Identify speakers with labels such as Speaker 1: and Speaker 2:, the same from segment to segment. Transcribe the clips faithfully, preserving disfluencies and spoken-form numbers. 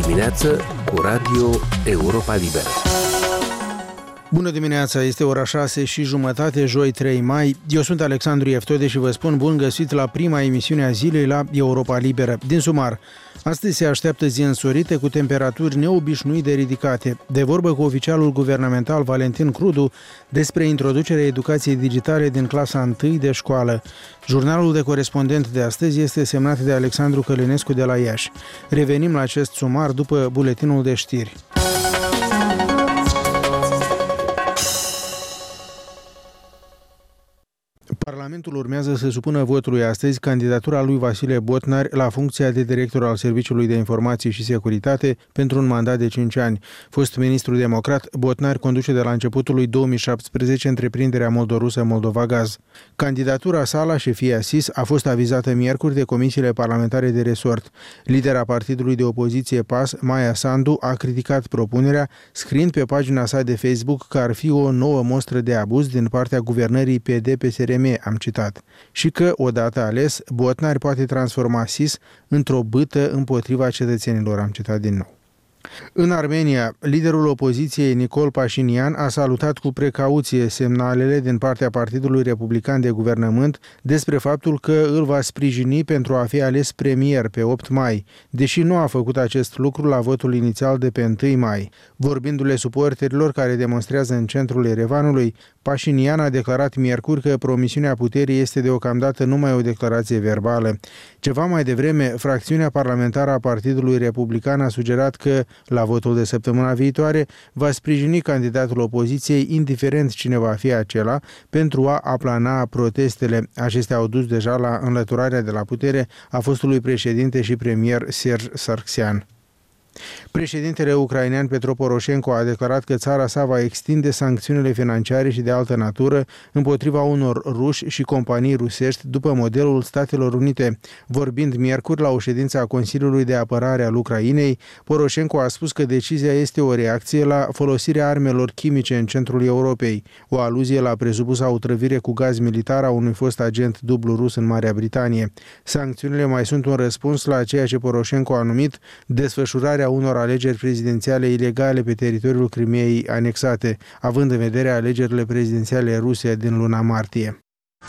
Speaker 1: dimineață cu Radio Europa Liberă.
Speaker 2: Bună dimineața, este ora șase și jumătate, joi trei mai. Eu sunt Alexandru Ieftode și vă spun bun găsit la prima emisiune a zilei la Europa Liberă. Din sumar, astăzi se așteaptă zi însorită cu temperaturi neobișnuit de ridicate. De vorbă cu oficialul guvernamental Valentin Crudu despre introducerea educației digitale din clasa întâi de școală. Jurnalul de corespondent de astăzi este semnat de Alexandru Călinescu de la Iași. Revenim la acest sumar după buletinul de știri. Parlamentul urmează să supună votului astăzi candidatura lui Vasile Botnar la funcția de director al Serviciului de Informații și Securitate pentru un mandat de cinci ani. Fost ministru democrat, Botnar conduce de la începutul lui două mii șaptesprezece întreprinderea moldorusă Moldovagaz. Candidatura sa la șefia S I S a fost avizată miercuri de comisiile parlamentare de resort. Lidera partidului de opoziție P A S, Maia Sandu, a criticat propunerea, scriind pe pagina sa de Facebook că ar fi o nouă mostră de abuz din partea guvernării P D P S R M, am citat, și că, odată ales, Botnar poate transforma S I S într-o bâtă împotriva cetățenilor, am citat din nou. În Armenia, liderul opoziției Nicol Pașinian a salutat cu precauție semnalele din partea Partidului Republican de Guvernământ despre faptul că îl va sprijini pentru a fi ales premier pe opt mai, deși nu a făcut acest lucru la votul inițial de pe întâi mai. Vorbindu-le suporterilor care demonstrează în centrul Erevanului, Pașinian a declarat miercuri că promisiunea puterii este deocamdată numai o declarație verbală. Ceva mai devreme, fracțiunea parlamentară a Partidului Republican a sugerat că, la votul de săptămâna viitoare, va sprijini candidatul opoziției, indiferent cine va fi acela, pentru a aplana protestele. Acestea au dus deja la înlăturarea de la putere a fostului președinte și premier Serge Sargsyan. Președintele ucrainean Petro Poroșenko a declarat că țara sa va extinde sancțiunile financiare și de altă natură împotriva unor ruși și companii rusești după modelul Statelor Unite. Vorbind miercuri la o ședință a Consiliului de Apărare al Ucrainei, Poroșenko a spus că decizia este o reacție la folosirea armelor chimice în centrul Europei, o aluzie la presupusa otrăvire cu gaz militar a unui fost agent dublu rus în Marea Britanie. Sancțiunile mai sunt un răspuns la ceea ce Poroșenko a numit desfășurarea unor alegeri prezidențiale ilegale pe teritoriul Crimeei anexate, având în vedere alegerile prezidențiale ruse din luna martie.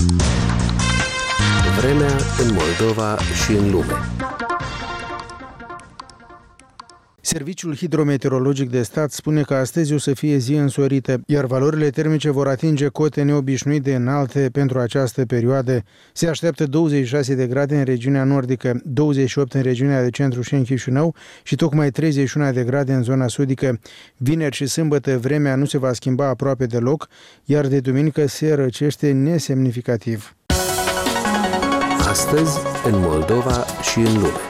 Speaker 1: Vremea în Moldova și în lume.
Speaker 2: Serviciul Hidrometeorologic de Stat spune că astăzi o să fie zi însorită, iar valorile termice vor atinge cote neobișnuit de înalte pentru această perioadă. Se așteaptă douăzeci și șase de grade în regiunea nordică, douăzeci și opt în regiunea de centru și în Chișinău și tocmai treizeci și unu de grade în zona sudică. Vineri și sâmbătă vremea nu se va schimba aproape deloc, iar de duminică se răcește nesemnificativ.
Speaker 1: Astăzi în Moldova și în lume.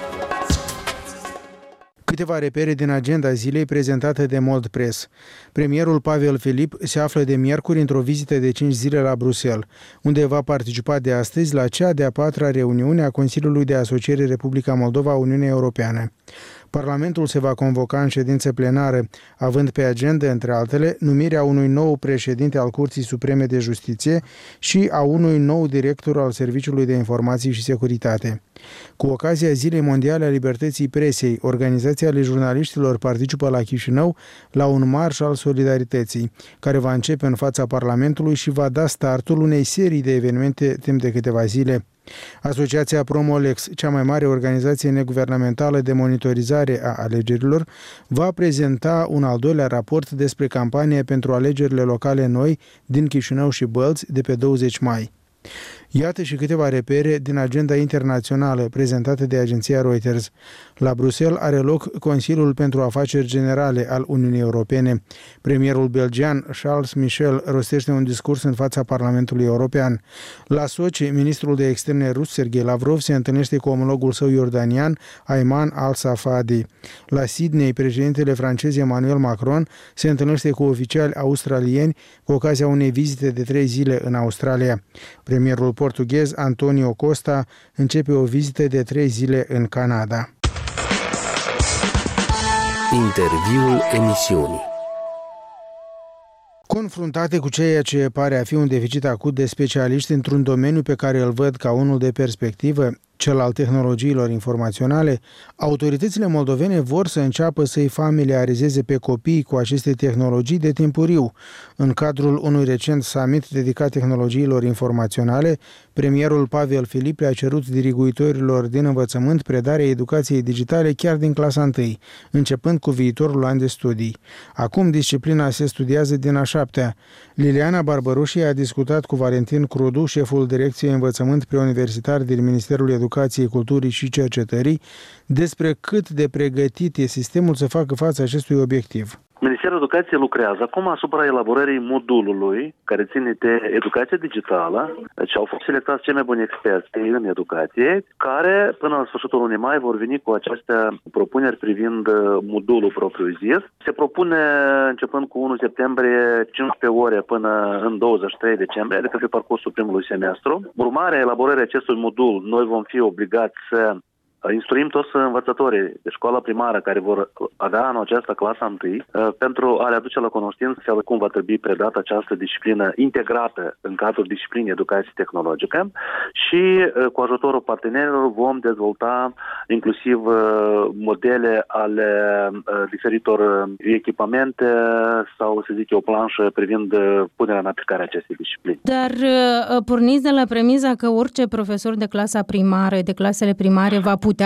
Speaker 2: Câteva repere din agenda zilei prezentată de Moldpress. Premierul Pavel Filip se află de miercuri într-o vizită de cinci zile la Bruxelles, unde va participa de astăzi la cea de-a patra reuniune a Consiliului de Asociere Republica Moldova-Uniunea Europeană. Parlamentul se va convoca în ședință plenară, având pe agenda, între altele, numirea unui nou președinte al Curții Supreme de Justiție și a unui nou director al Serviciului de Informații și Securitate. Cu ocazia Zilei Mondiale a Libertății Presei, Organizația ale Jurnaliștilor participă la Chișinău la un marș al solidarității, care va începe în fața Parlamentului și va da startul unei serii de evenimente timp de câteva zile. Asociația Promolex, cea mai mare organizație neguvernamentală de monitorizare a alegerilor, va prezenta un al doilea raport despre campanie pentru alegerile locale noi din Chișinău și Bălți de pe douăzeci mai. Iată și câteva repere din agenda internațională prezentată de agenția Reuters. La Bruxelles are loc Consiliul pentru Afaceri Generale al Uniunii Europene. Premierul belgian Charles Michel rostește un discurs în fața Parlamentului European. La Sochi, ministrul de externe rus Sergei Lavrov se întâlnește cu omologul său iordanian Ayman al-Safadi. La Sydney, președintele francez Emmanuel Macron se întâlnește cu oficiali australieni cu ocazia unei vizite de trei zile în Australia. Premierul portughez Antonio Costa începe o vizită de trei zile în Canada.
Speaker 1: Interviul emisiunii.
Speaker 2: Confruntate cu ceea ce pare a fi un deficit acut de specialiști într-un domeniu pe care îl văd ca unul de perspectivă, cel al tehnologiilor informaționale, autoritățile moldovene vor să înceapă să-i familiarizeze pe copii cu aceste tehnologii de timpuriu. În cadrul unui recent summit dedicat tehnologiilor informaționale, premierul Pavel Filip le-a cerut diriguitorilor din învățământ predarea educației digitale chiar din clasa întâi, începând cu viitorul an de studii. Acum disciplina se studiază din a șaptea. Liliana Barbărușii a discutat cu Valentin Crudu, șeful Direcției Învățământ Preuniversitar din Ministerul Educației, Culturii și Cercetării, despre cât de pregătit e sistemul să facă față acestui obiectiv.
Speaker 3: Ministerul Educației lucrează acum asupra elaborării modulului care ține de educație digitală. Deci au fost selectați cei mai buni experți în educație, care până la sfârșitul lunii mai vor veni cu aceste propuneri privind modulul propriu-zis. Se propune începând cu unu septembrie, cincisprezece ore până în douăzeci și trei decembrie, adică pe parcursul primului semestru. Urmarea elaborării acestui modul, noi vom fi obligați să instruim toți învățătorii de școală primară care vor avea anul acesta clasa întâi pentru a le aduce la cunoștință cum va trebui predată această disciplină integrată în cadrul disciplinii educației tehnologice și cu ajutorul partenerilor vom dezvolta inclusiv modele ale diferitor echipamente sau, să zic eu, o planșă privind punerea în aplicare acestei discipline.
Speaker 4: Dar porniți de la premiza că orice profesor de clasa primară, de clasele primare va putea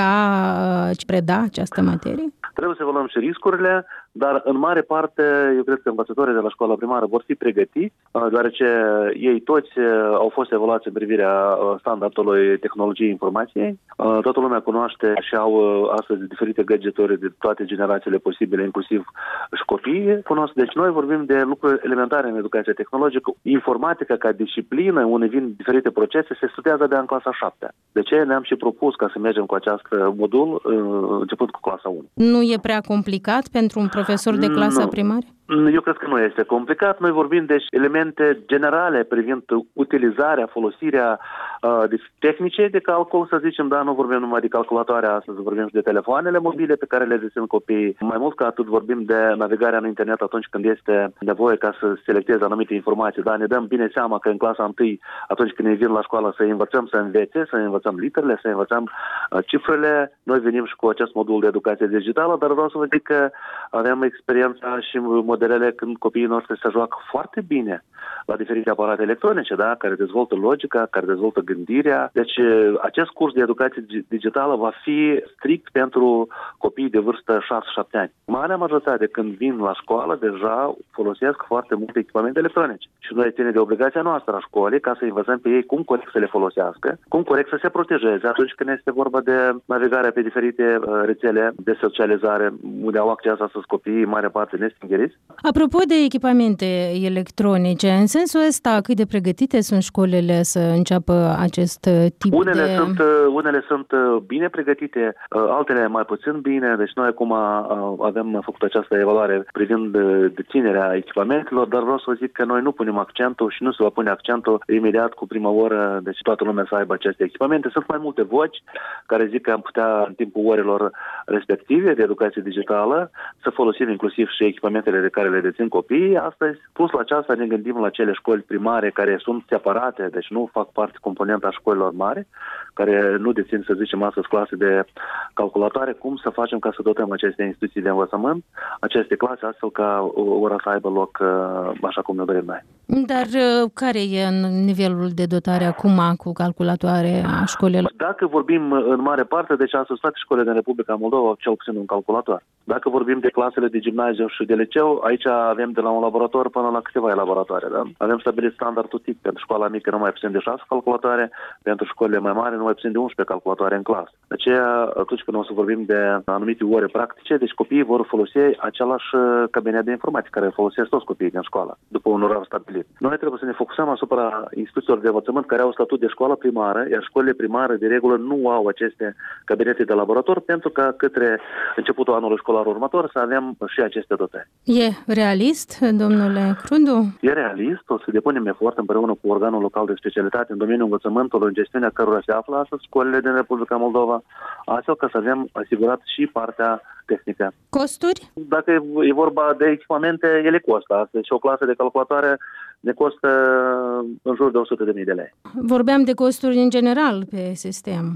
Speaker 4: preda această materie?
Speaker 3: Trebuie să evaluăm și riscurile, dar în mare parte eu cred că învățătorii de la școala primară vor fi pregătiți, deoarece ei toți au fost evaluați în privirea standardului tehnologiei informației. Toată lumea cunoaște și au astăzi diferite gadgeturi de toate generațiile posibile, inclusiv și copiii cunosc. Deci noi vorbim de lucruri elementare în educația tehnologică. Informatica ca disciplină, unde vin diferite procese, se studiază de în clasa a șaptea. De ce ne-am și propus ca să mergem cu acest modul începând cu clasa unu.
Speaker 4: Nu e prea complicat pentru un profesor de clasă primară?
Speaker 3: Eu cred că nu este complicat. Noi vorbim de elemente generale privind utilizarea, folosirea uh, de tehnice de calcul, să zicem, dar nu vorbim numai de calculatoare astăzi, vorbim și de telefoanele mobile pe care le dețin copiii. Mai mult ca atât vorbim de navigarea în internet atunci când este nevoie ca să selecteze anumite informații, dar ne dăm bine seama că în clasa întâi, atunci când ne vin la școală să învățăm să învețe, să învățăm literele, să învățăm uh, cifrele, noi venim și cu acest modul de educație digitală, dar vreau să vă zic că avem experiența și modelele când copiii noștri se joacă foarte bine la diferite aparate electronice, da? Care dezvoltă logica, care dezvoltă gândirea. Deci acest curs de educație digitală va fi strict pentru copiii de vârstă șase șapte ani. Marea majoritate când vin la școală deja folosesc foarte multe echipamente electronice. Și noi ține de obligația noastră a școlii ca să învățăm pe ei cum corect să le folosească, cum corect să se protejeze atunci când este vorba de navigarea pe diferite rețele de socializare unde au acces astăzi copiii, în mare parte nestingeriți.
Speaker 4: Apropo de echipamente electronice, în sensul ăsta, cât de pregătite sunt școlile să înceapă acest tip
Speaker 3: unele
Speaker 4: de...
Speaker 3: Sunt, unele sunt bine pregătite, altele mai puțin bine, deci noi acum avem făcut această evaluare privind deținerea echipamentelor, dar vreau să vă zic că noi nu punem accentul și nu se va pune accentul imediat cu prima oră, deci toată lumea să aibă aceste echipamente. Sunt mai multe voci care zic că am putea în timpul orelor respective de educație digitală să folosim inclusiv și echipamentele de care le dețin copiii astăzi. Plus la aceasta ne gândim la cele școli primare care sunt separate, deci nu fac parte componenta școlilor mari, care nu dețin, să zicem, astăzi clase de calculatoare, cum să facem ca să dotăm aceste instituții de învățământ, aceste clase, astfel ca ora să aibă loc așa cum ne dorim noi.
Speaker 4: Dar care e nivelul de dotare acum cu calculatoare a școlilor?
Speaker 3: Dacă vorbim în mare parte, deci astăzi toate școlile din Republica Moldova au cel puțin un calculator. Dacă vorbim de clasele de gimnaziu și de liceu, aici avem de la un laborator până la câteva laboratoare. Da? Avem stabilit standardul T I C pentru școala mică nu mai puțin de șase calculatoare, pentru școlile mai mari nu mai puțin de unsprezece calculatoare în clasă. De aceea, atunci când o să vorbim de anumite ore practice, deci copiii vor folosi același cabinet de informatică care folosesc toți copiii din școală, după un orar stabilit. Noi trebuie să ne focusăm asupra instituțiilor de învățământ care au statut de școală primară, iar școlile primare de regulă nu au aceste cabinete de laborator, pentru că către începutul anului școlar următor să avem și aceste dotări.
Speaker 4: E realist, domnule Crudu?
Speaker 3: E realist, o să depunem efort împreună cu organul local de specialitate în domeniul învățământului, în gestiunea cărora se află astăzi școlile din Republica Moldova, astfel că să avem asigurat și partea tehnică.
Speaker 4: Costuri?
Speaker 3: Dacă e vorba de echipamente, ele costă. Astăzi și o clasă de calculatoare ne costă în jur de o sută de mii de lei.
Speaker 4: Vorbeam de costuri în general pe sistem.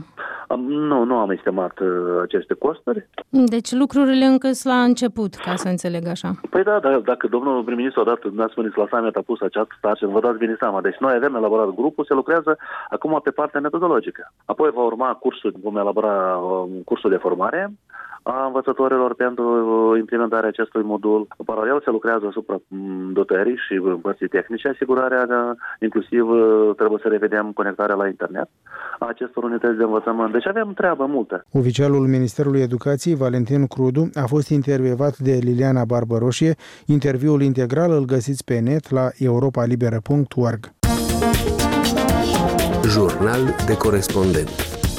Speaker 3: Nu, nu am estimat uh, aceste costuri.
Speaker 4: Deci lucrurile încă sunt la început, ca să înțeleg așa.
Speaker 3: Păi da, da dacă domnul prim-ministru odată ne-a spus la summit a pus această sarcină, vă dați bine seama. Deci noi avem elaborat grupul, se lucrează acum pe partea metodologică. Apoi va urma cursul, vom elabora um, cursul de formare a învățătorilor pentru implementarea acestui modul. În paralel se lucrează asupra dotării și părții tehnice, asigurarea, inclusiv trebuie să revedem conectarea la internet a acestor unități de învățământ. Deci avem treabă multă.
Speaker 2: Oficialul Ministerului Educației, Valentin Crudu, a fost intervievat de Liliana Barbăroșie. Interviul integral îl găsiți pe net la europa liberă punct org.
Speaker 1: Jurnal de corespondent.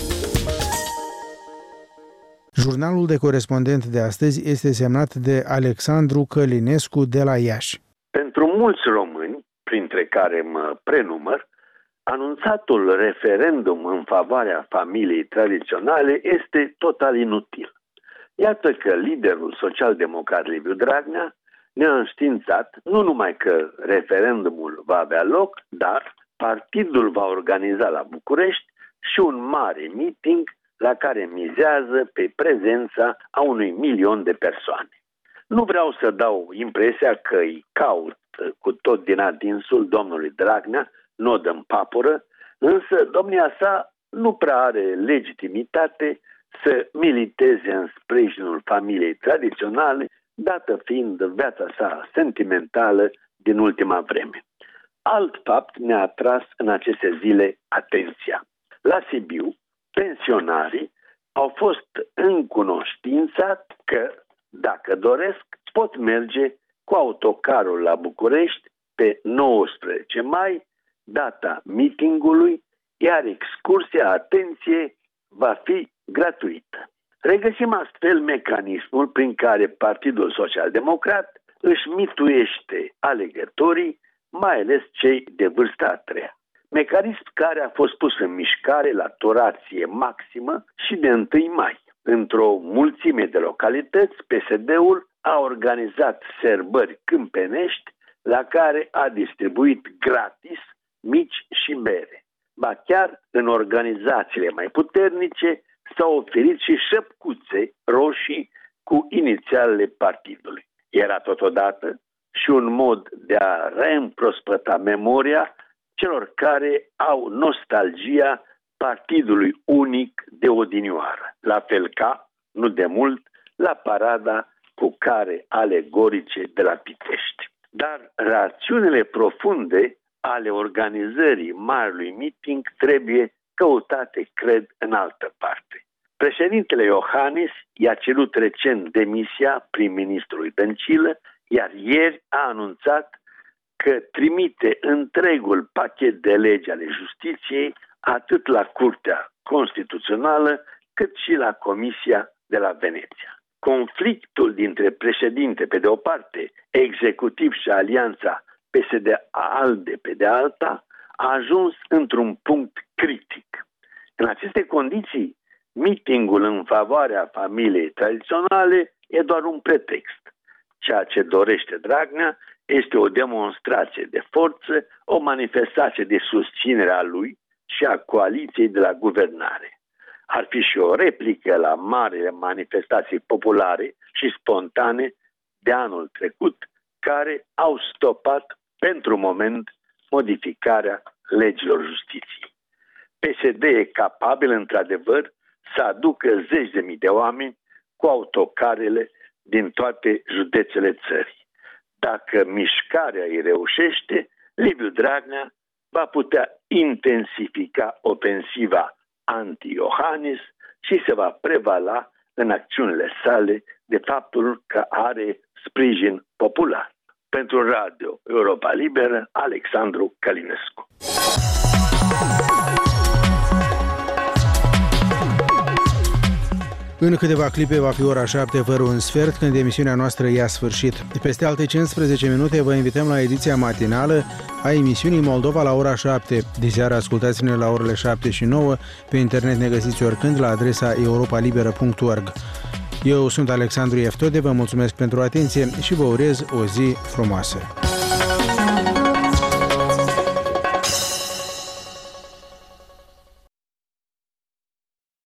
Speaker 2: Jurnalul de corespondent de astăzi este semnat de Alexandru Călinescu de la Iași.
Speaker 5: Pentru mulți români, printre care mă prenumăr, anunțatul referendum în favoarea familiei tradiționale este total inutil. Iată că liderul social-democrat Liviu Dragnea ne-a înștiințat nu numai că referendumul va avea loc, dar partidul va organiza la București și un mare meeting la care mizează pe prezența a unui milion de persoane. Nu vreau să dau impresia că îi caut cu tot din adinsul domnului Dragnea, nod în papură, însă domnia sa nu prea are legitimitate să militeze în sprijinul familiei tradiționale, dată fiind viața sa sentimentală din ultima vreme. Alt fapt ne-a atras în aceste zile atenția. La Sibiu, pensionarii au fost încunoștințați că, dacă doresc, pot merge cu autocarul la București pe nouăsprezece mai, data meetingului, iar excursia, atenție, va fi gratuită. Regăsim astfel mecanismul prin care Partidul Social-Democrat își mituiește alegătorii, mai ales cei de vârsta a treia. Mecanism care a fost pus în mișcare la turație maximă și de întâi mai. Într-o mulțime de localități, P S D-ul a organizat sărbări câmpenești la care a distribuit gratis mici și bere. Ba chiar în organizațiile mai puternice s-au oferit și șăpcuțe roșii cu inițialele partidului. Era totodată și un mod de a reîmprospăta memoria celor care au nostalgia partidului unic de odinioară. La fel ca, nu de mult, la parada cu care alegorice de la Pitești. Dar rațiunile profunde ale organizării marelui meeting trebuie căutate, cred, în altă parte. Președintele Iohannis i-a cerut recent demisia prim-ministrului Dăncilă, iar ieri a anunțat că trimite întregul pachet de legi ale justiției atât la Curtea Constituțională cât și la Comisia de la Veneția. Conflictul dintre președinte pe de o parte, executiv și alianța P S D-ALDE pe de alta a ajuns într-un punct critic. În aceste condiții, meetingul în favoarea familiei tradiționale e doar un pretext. Ceea ce dorește Dragnea este o demonstrație de forță, o manifestație de susținere a lui și a coaliției de la guvernare. Ar fi și o replică la marile manifestații populare și spontane de anul trecut, care au stopat pentru moment modificarea legilor justiției. P S D e capabil, într-adevăr, să aducă zeci de mii de oameni cu autocarele din toate județele țării. Dacă mișcarea îi reușește, Liviu Dragnea va putea intensifica ofensiva anti-Iohannis și se va prevala în acțiunile sale de faptul că are sprijin popular. Pentru Radio Europa Liberă, Alexandru Călinescu.
Speaker 2: În câteva clipe va fi ora șapte fără un sfert, când emisiunea noastră ia sfârșit. Peste alte cincisprezece minute vă invităm la ediția matinală a emisiunii Moldova la ora șapte. Diseară ascultați-ne la orele șapte și nouă. Pe internet ne găsiți oricând la adresa europa liberă punct org. Eu sunt Alexandru Eftode, vă mulțumesc pentru atenție și vă urez o zi frumoasă.